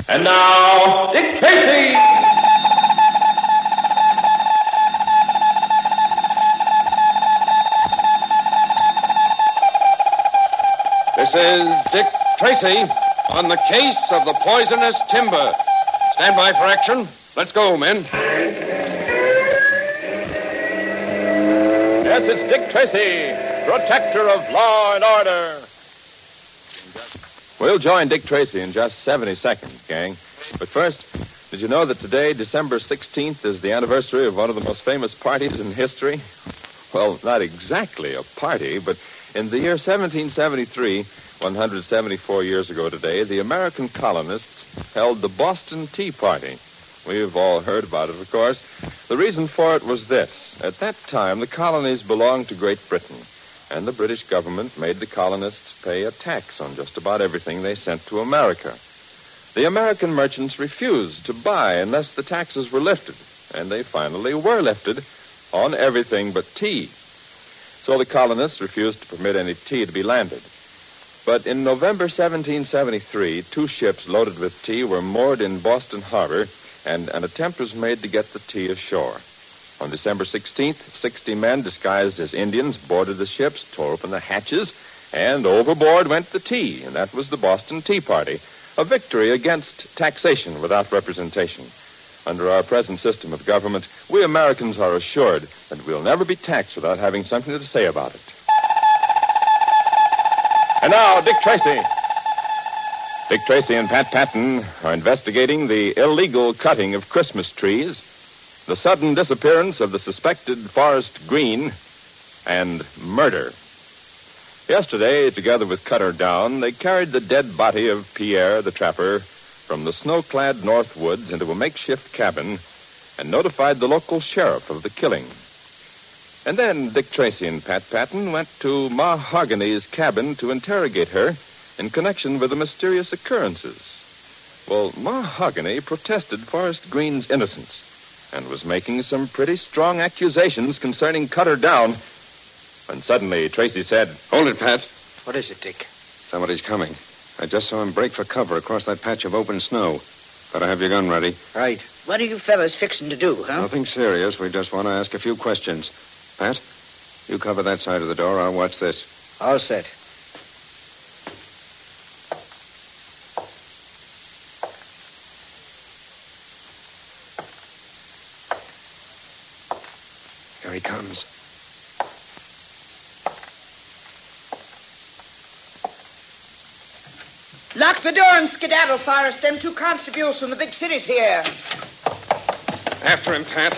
And now, Dick Tracy! This is Dick Tracy on the case of the poisonous timber. Stand by for action. Let's go, men. Yes, it's Dick Tracy, protector of law and order. We'll join Dick Tracy in just 70 seconds, gang. But first, did you know that today, December 16th, is the anniversary of one of the most famous parties in history? Well, not exactly a party, but in the year 1773, 174 years ago today, the American colonists held the Boston Tea Party. We've all heard about it, of course. The reason for it was this. At that time, the colonies belonged to Great Britain, and the British government made the colonists pay a tax on just about everything they sent to America. The American merchants refused to buy unless the taxes were lifted, and they finally were lifted on everything but tea. So the colonists refused to permit any tea to be landed. But in November 1773, 2 ships loaded with tea were moored in Boston Harbor, and an attempt was made to get the tea ashore. On December 16th, 60 men disguised as Indians boarded the ships, tore open the hatches, and overboard went the tea, and that was the Boston Tea Party, a victory against taxation without representation. Under our present system of government, we Americans are assured that we'll never be taxed without having something to say about it. And now, Dick Tracy. Dick Tracy and Pat Patton are investigating the illegal cutting of Christmas trees, the sudden disappearance of the suspected Forrest Green, and murder. Yesterday, together with Cutter Down, they carried the dead body of Pierre the Trapper from the snow-clad North Woods into a makeshift cabin and notified the local sheriff of the killing. And then Dick Tracy and Pat Patton went to Ma Hogany's cabin to interrogate her in connection with the mysterious occurrences. Well, Ma Hogany protested Forrest Green's innocence and was making some pretty strong accusations concerning Cutter Down when suddenly Tracy said, Hold it, Pat. What is it, Dick? Somebody's coming. I just saw him break for cover across that patch of open snow. Better have your gun ready. Right. What are you fellas fixing to do, huh? Nothing serious. We just want to ask a few questions. Pat, you cover that side of the door. I'll watch this. All set. Here he comes. Lock the door and skedaddle, Forrest. Them 2 constables from the big city's here. After him, Pat.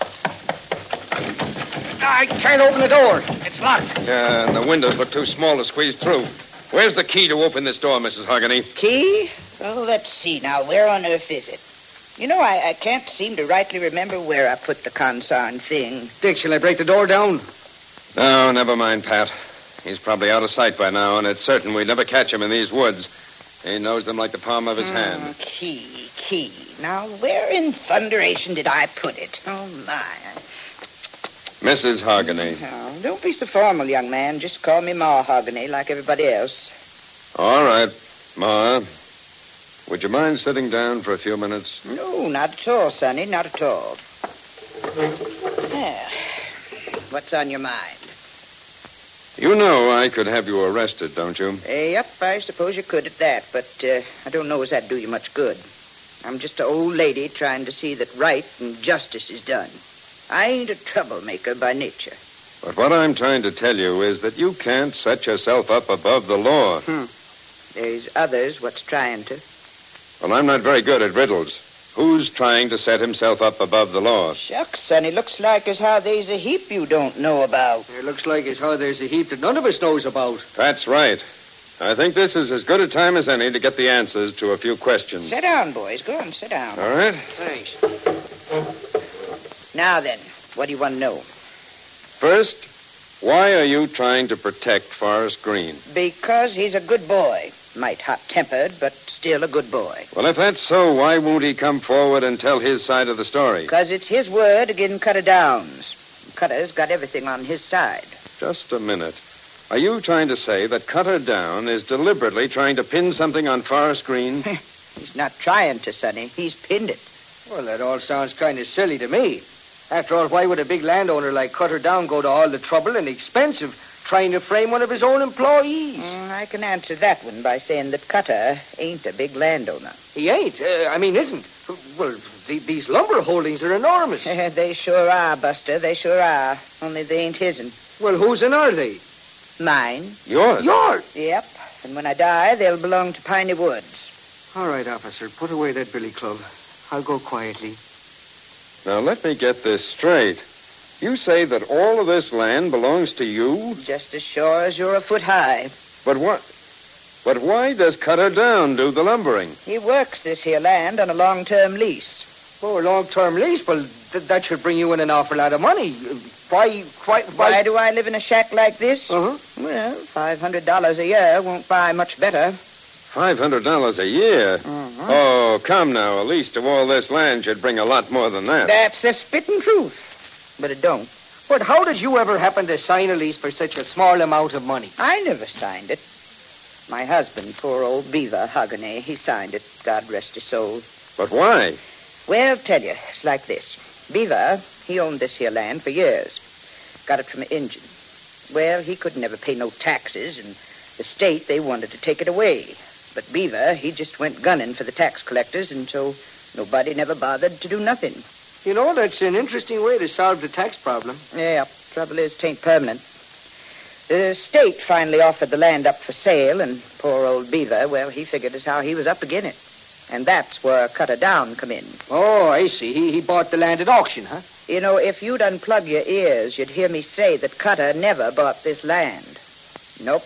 I can't open the door. It's locked. Yeah, and the windows look too small to squeeze through. Where's the key to open this door, Mrs. Hogany? Key? Oh, let's see now. Where on earth is it? You know, I can't seem to rightly remember where I put the consarn thing. Dick, shall I break the door down? No, never mind, Pat. He's probably out of sight by now, and it's certain we'd never catch him in these woods. He knows them like the palm of his hand. Key. Now, where in thunderation did I put it? Oh, my. Mrs. Hogany. Oh, don't be so formal, young man. Just call me Ma Hogany like everybody else. All right, Ma. Would you mind sitting down for a few minutes? No, not at all, Sonny. Not at all. What's on your mind? You know I could have you arrested, don't you? Yep, I suppose you could at that, but I don't know as that'd do you much good. I'm just an old lady trying to see that right and justice is done. I ain't a troublemaker by nature. But what I'm trying to tell you is that you can't set yourself up above the law. There's others what's trying to. Well, I'm not very good at riddles. Who's trying to set himself up above the law? Shucks, Sonny, looks like as how there's a heap you don't know about. It looks like as how there's a heap that none of us knows about. That's right. I think this is as good a time as any to get the answers to a few questions. Sit down, boys. Go on, sit down. All right. Thanks. Now then, what do you want to know? First, why are you trying to protect Forrest Green? Because he's a good boy. Might hot-tempered, but still a good boy. Well, if that's so, why won't he come forward and tell his side of the story? Because it's his word against Cutter Down's. Cutter's got everything on his side. Just a minute. Are you trying to say that Cutter Down is deliberately trying to pin something on Forrest Green? He's not trying to, Sonny. He's pinned it. Well, that all sounds kind of silly to me. After all, why would a big landowner like Cutter Down go to all the trouble and expense of trying to frame one of his own employees? I can answer that one by saying that Cutter ain't a big landowner. He ain't. Isn't. Well, these lumber holdings are enormous. They sure are, Buster. They sure are. Only they ain't his'n. Well, whose and are they? Mine. Yours? Yours? Yep. And when I die, they'll belong to Piney Woods. All right, officer. Put away that billy club. I'll go quietly. Now, let me get this straight. You say that all of this land belongs to you? Just as sure as you're a foot high. But why does Cutter Down do the lumbering? He works this here land on a long-term lease. Oh, a long-term lease? Well, that should bring you in an awful lot of money. Why do I live in a shack like this? Uh-huh. Well, $500 a year won't buy much better. $500 a year? Uh-huh. Oh, come now. A lease to all this land should bring a lot more than that. That's the spitting truth. But it don't. But how did you ever happen to sign a lease for such a small amount of money? I never signed it. My husband, poor old Beaver Hogany, he signed it, God rest his soul. But why? Well, tell you, it's like this. Beaver, he owned this here land for years. Got it from an Injun. Well, he could never pay no taxes, and the state, they wanted to take it away. But Beaver, he just went gunning for the tax collectors, and so nobody never bothered to do nothing. You know, that's an interesting way to solve the tax problem. Yeah, trouble is, 'tain't permanent. The state finally offered the land up for sale, and poor old Beaver, well, he figured as how he was up again it. And that's where Cutter Down come in. Oh, I see. He bought the land at auction, huh? You know, if you'd unplug your ears, you'd hear me say that Cutter never bought this land. Nope.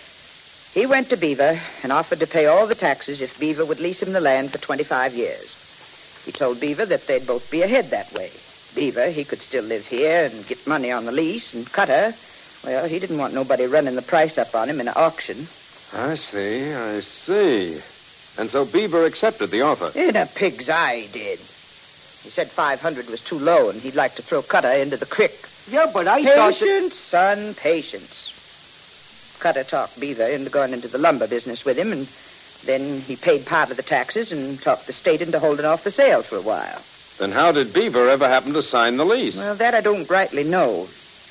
He went to Beaver and offered to pay all the taxes if Beaver would lease him the land for 25 years. He told Beaver that they'd both be ahead that way. Beaver, he could still live here and get money on the lease, and Cutter, well, he didn't want nobody running the price up on him in an auction. I see. And so Beaver accepted the offer. In a pig's eye, he did. He said 500 was too low, and he'd like to throw Cutter into the creek. Yeah, but I thought that... Patience, son, patience. Cutter talked Beaver into going into the lumber business with him, and then he paid part of the taxes and talked the state into holding off the sale for a while. Then how did Beaver ever happen to sign the lease? Well, that I don't rightly know.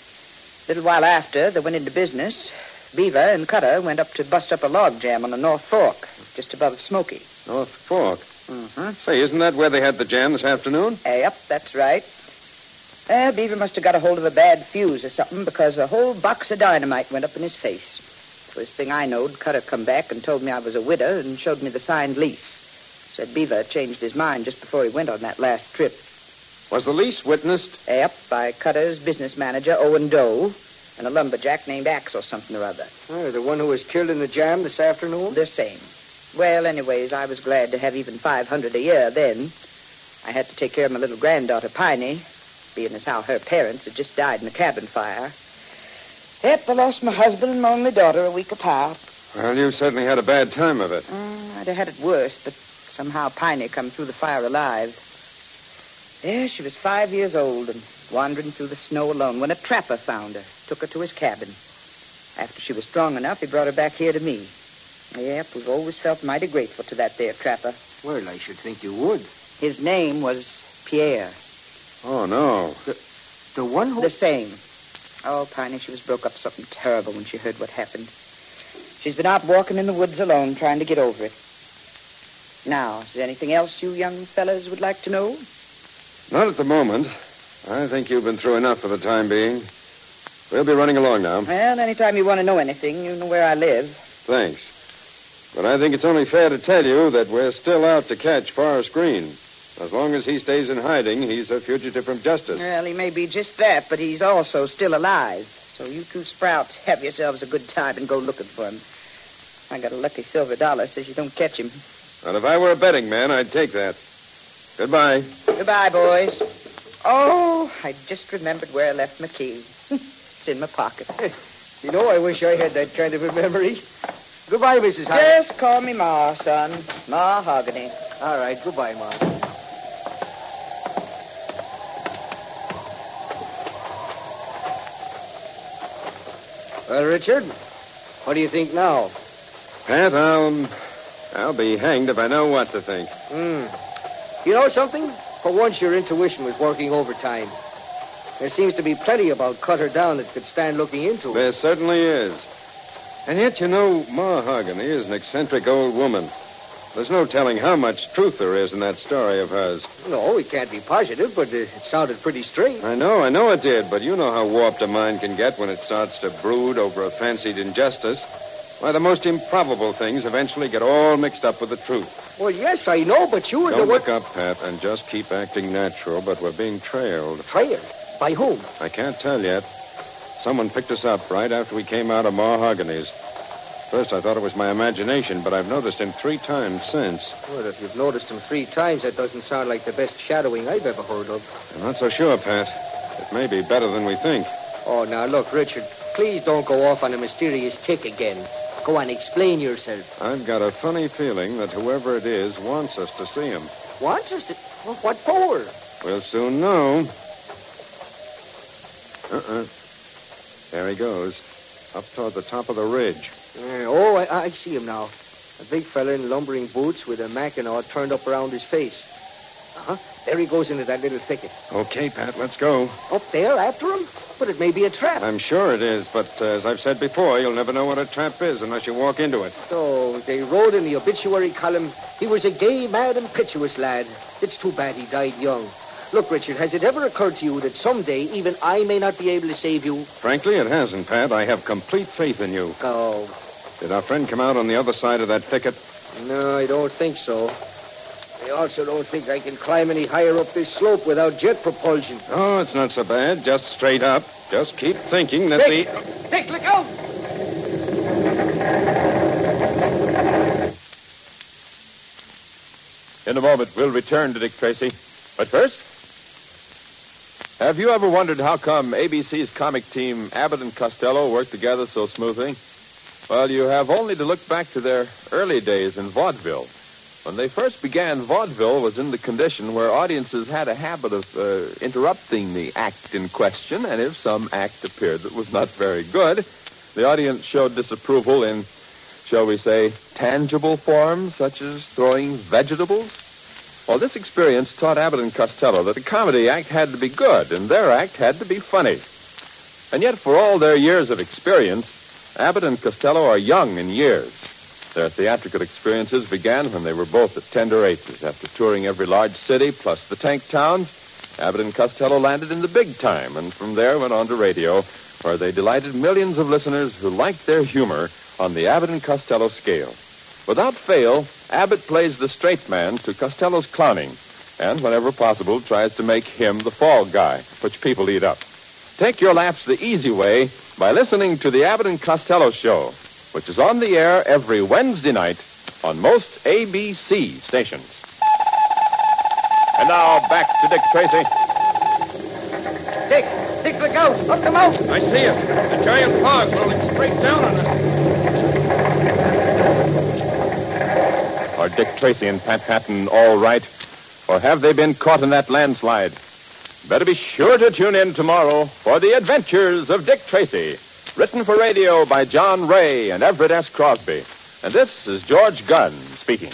A little while after they went into business, Beaver and Cutter went up to bust up a log jam on the North Fork, just above Smoky. North Fork? Mm-hmm. Say, isn't that where they had the jam this afternoon? Yep, that's right. Beaver must have got a hold of a bad fuse or something, because a whole box of dynamite went up in his face. First thing I knowed, Cutter come back and told me I was a widow and showed me the signed lease. Said Beaver changed his mind just before he went on that last trip. Was the lease witnessed? Yep, by Cutter's business manager, Owen Doe, and a lumberjack named Axel something or other. Oh, the one who was killed in the jam this afternoon? The same. Well, anyways, I was glad to have even $500 a year then. I had to take care of my little granddaughter, Piney, being as how her parents had just died in a cabin fire. Yep, I lost my husband and my only daughter a week apart. Well, you certainly had a bad time of it. I'd have had it worse, but somehow Piney come through the fire alive. Yeah, she was 5 years old and wandering through the snow alone when a trapper found her, took her to his cabin. After she was strong enough, he brought her back here to me. Yep, we've always felt mighty grateful to that there trapper. Well, I should think you would. His name was Pierre. Oh, no. The one who... The same. Oh, Piney, she was broke up something terrible when she heard what happened. She's been out walking in the woods alone, trying to get over it. Now, is there anything else you young fellas would like to know? Not at the moment. I think you've been through enough for the time being. We'll be running along now. Well, anytime you want to know anything, you know where I live. Thanks. But I think it's only fair to tell you that we're still out to catch Forrest Green. As long as he stays in hiding, he's a fugitive from justice. Well, he may be just that, but he's also still alive. So you two sprouts have yourselves a good time and go looking for him. I got a lucky silver dollar, says you don't catch him. Well, if I were a betting man, I'd take that. Goodbye. Goodbye, boys. Oh, I just remembered where I left my key. It's in my pocket. You know, I wish I had that kind of a memory. Goodbye, Mrs. Hogany. Just call me Ma, son. Ma Hogany. All right, goodbye, Ma. Well, Richard, what do you think now? Pat, I'll be hanged if I know what to think. You know something? For once, your intuition was working overtime. There seems to be plenty about Cutter Down that could stand looking into it. There certainly is. And yet, you know, Mahogany is an eccentric old woman. There's no telling how much truth there is in that story of hers. No, it can't be positive, but it sounded pretty straight. I know it did, but you know how warped a mind can get when it starts to brood over a fancied injustice. Why, the most improbable things eventually get all mixed up with the truth. Well, yes, I know, but you were Don't the one... look up, Pat, and just keep acting natural, but we're being trailed. Trailed? By whom? I can't tell yet. Someone picked us up right after we came out of Mahogany's. First, I thought it was my imagination, but I've noticed him 3 times since. Well, if you've noticed him 3 times, that doesn't sound like the best shadowing I've ever heard of. I'm not so sure, Pat. It may be better than we think. Oh, now, look, Richard, please don't go off on a mysterious kick again. Go on, explain yourself. I've got a funny feeling that whoever it is wants us to see him. Wants us to... Well, what for? We'll soon know. There he goes, up toward the top of the ridge. I see him now. A big fella in lumbering boots with a mackinaw turned up around his face. There he goes into that little thicket. Okay, Pat, let's go. Up there, after him? But it may be a trap. I'm sure it is, but as I've said before, you'll never know what a trap is unless you walk into it. So, they wrote in the obituary column, he was a gay, mad, impetuous lad. It's too bad he died young. Look, Richard, has it ever occurred to you that someday even I may not be able to save you? Frankly, it hasn't, Pat. I have complete faith in you. Oh. Did our friend come out on the other side of that thicket? No, I don't think so. I also don't think I can climb any higher up this slope without jet propulsion. Oh, it's not so bad. Just straight up. Just keep thinking that Dick! Dick, look out! In a moment, we'll return to Dick Tracy. But first, have you ever wondered how come ABC's comic team, Abbott and Costello, work together so smoothly? Well, you have only to look back to their early days in vaudeville. When they first began, vaudeville was in the condition where audiences had a habit of interrupting the act in question, and if some act appeared that was not very good, the audience showed disapproval in, shall we say, tangible forms, such as throwing vegetables. Well, this experience taught Abbott and Costello that the comedy act had to be good, and their act had to be funny. And yet, for all their years of experience, Abbott and Costello are young in years. Their theatrical experiences began when they were both at tender ages. After touring every large city, plus the tank towns, Abbott and Costello landed in the big time, and from there went on to radio, where they delighted millions of listeners who liked their humor on the Abbott and Costello scale. Without fail, Abbott plays the straight man to Costello's clowning, and whenever possible tries to make him the fall guy, which people eat up. Take your laughs the easy way by listening to the Abbott and Costello Show, which is on the air every Wednesday night on most ABC stations. And now, back to Dick Tracy. Dick, look out! Up the mountain! I see him. The giant fog's rolling straight down on us. Are Dick Tracy and Pat Patton all right? Or have they been caught in that landslide? Better be sure to tune in tomorrow for The Adventures of Dick Tracy, written for radio by John Ray and Everett S. Crosby. And this is George Gunn speaking.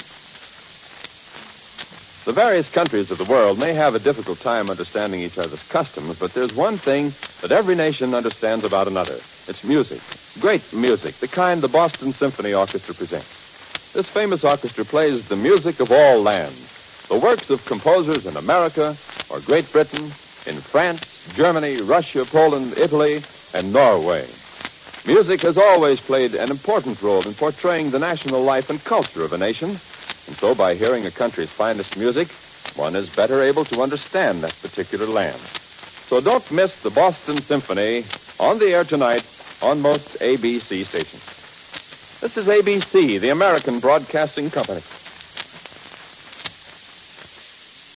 The various countries of the world may have a difficult time understanding each other's customs, but there's one thing that every nation understands about another. It's music. Great music, the kind the Boston Symphony Orchestra presents. This famous orchestra plays the music of all lands, the works of composers in America or Great Britain, in France, Germany, Russia, Poland, Italy, and Norway. Music has always played an important role in portraying the national life and culture of a nation, and so by hearing a country's finest music, one is better able to understand that particular land. So don't miss the Boston Symphony on the air tonight on most ABC stations. This is ABC, the American Broadcasting Company.